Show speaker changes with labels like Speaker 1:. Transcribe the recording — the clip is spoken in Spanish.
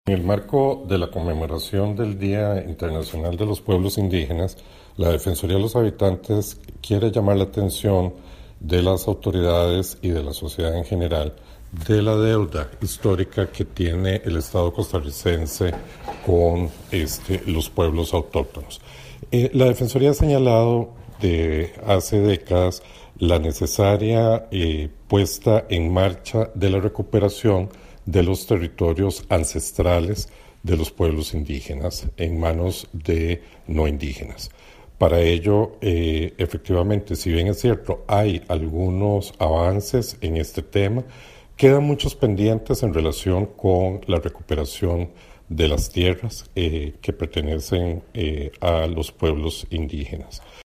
Speaker 1: En el marco de la conmemoración del Día Internacional de los Pueblos Indígenas, la Defensoría de los Habitantes quiere llamar la atención de las autoridades y de la sociedad en general de la deuda histórica que tiene el Estado costarricense con los pueblos autóctonos. La Defensoría ha señalado de hace décadas la necesaria puesta en marcha de la recuperación de los territorios ancestrales de los pueblos indígenas en manos de no indígenas. Para ello, efectivamente, si bien es cierto, hay algunos avances en este tema, quedan muchos pendientes en relación con la recuperación de las tierras que pertenecen a los pueblos indígenas.